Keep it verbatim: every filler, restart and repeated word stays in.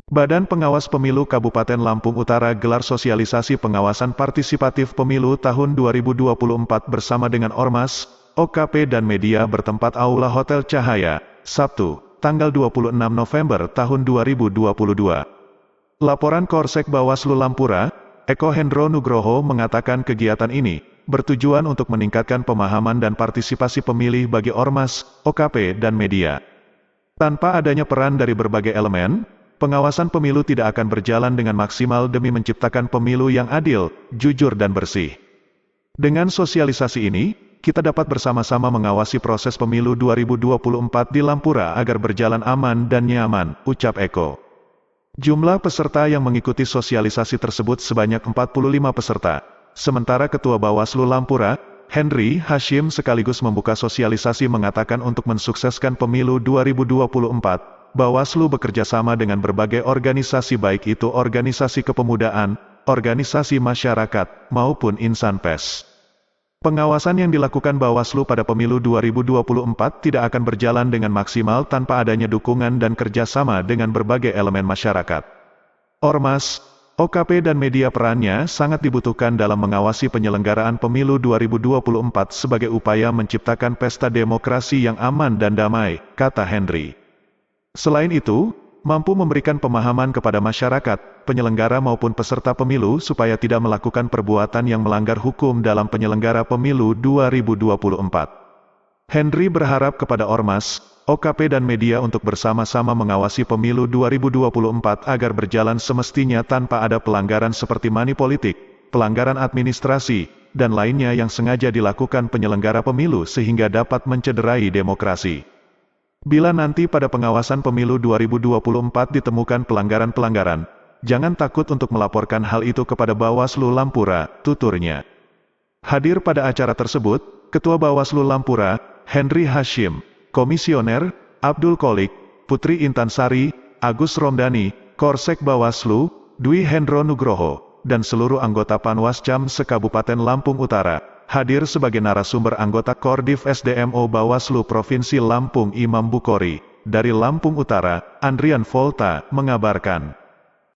Badan Pengawas Pemilu Kabupaten Lampung Utara gelar sosialisasi pengawasan partisipatif pemilu tahun dua ribu dua puluh empat bersama dengan Ormas, O K P dan media bertempat Aula Hotel Cahaya, Sabtu, tanggal dua puluh enam November tahun dua ribu dua puluh dua. Laporan Korsek Bawaslu Lampura, Eko Hendro Nugroho mengatakan kegiatan ini bertujuan untuk meningkatkan pemahaman dan partisipasi pemilih bagi Ormas, O K P dan media. Tanpa adanya peran dari berbagai elemen, pengawasan pemilu tidak akan berjalan dengan maksimal demi menciptakan pemilu yang adil, jujur dan bersih. Dengan sosialisasi ini, kita dapat bersama-sama mengawasi proses pemilu dua ribu dua puluh empat di Lampura agar berjalan aman dan nyaman, ucap Eko. Jumlah peserta yang mengikuti sosialisasi tersebut sebanyak empat puluh lima peserta. Sementara Ketua Bawaslu Lampura, Henry Hashim sekaligus membuka sosialisasi mengatakan untuk mensukseskan pemilu dua ribu dua puluh empat, Bawaslu bekerja sama dengan berbagai organisasi baik itu organisasi kepemudaan, organisasi masyarakat, maupun insan pers. Pengawasan yang dilakukan Bawaslu pada pemilu dua ribu dua puluh empat tidak akan berjalan dengan maksimal tanpa adanya dukungan dan kerjasama dengan berbagai elemen masyarakat. Ormas, O K P dan media perannya sangat dibutuhkan dalam mengawasi penyelenggaraan pemilu dua ribu dua puluh empat sebagai upaya menciptakan pesta demokrasi yang aman dan damai, kata Henry. Selain itu, mampu memberikan pemahaman kepada masyarakat, penyelenggara maupun peserta pemilu supaya tidak melakukan perbuatan yang melanggar hukum dalam penyelenggara pemilu dua ribu dua puluh empat. Henry berharap kepada Ormas, O K P dan media untuk bersama-sama mengawasi pemilu dua ribu dua puluh empat agar berjalan semestinya tanpa ada pelanggaran seperti money politik, pelanggaran administrasi, dan lainnya yang sengaja dilakukan penyelenggara pemilu sehingga dapat mencederai demokrasi. Bila nanti pada pengawasan pemilu dua ribu dua puluh empat ditemukan pelanggaran-pelanggaran, jangan takut untuk melaporkan hal itu kepada Bawaslu Lampura, tuturnya. Hadir pada acara tersebut, Ketua Bawaslu Lampura, Henry Hashim, Komisioner, Abdul Kolik, Putri Intan Sari, Agus Romdani, Korsek Bawaslu, Dwi Hendro Nugroho, dan seluruh anggota Panwascam se-Kabupaten Lampung Utara. Hadir sebagai narasumber anggota Kordif S D M O Bawaslu Provinsi Lampung Imam Bukhori, dari Lampung Utara, Andrian Volta, mengabarkan.